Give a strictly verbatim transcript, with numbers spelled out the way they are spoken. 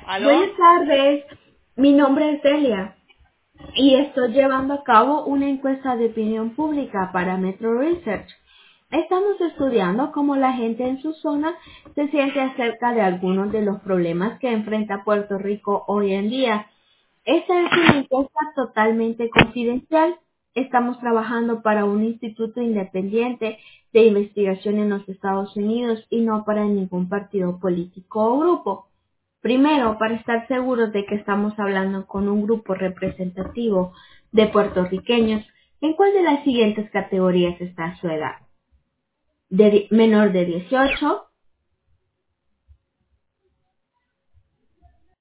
¿Aló? Buenas tardes, mi nombre es Delia y estoy llevando a cabo una encuesta de opinión pública para Metro Research. Estamos estudiando cómo la gente en su zona se siente acerca de algunos de los problemas que enfrenta Puerto Rico hoy en día. Esta es una encuesta totalmente confidencial. Estamos trabajando para un instituto independiente de investigación en los Estados Unidos y no para ningún partido político o grupo. Primero, para estar seguros de que estamos hablando con un grupo representativo de puertorriqueños, ¿en cuál de las siguientes categorías está su edad? De di- menor de dieciocho,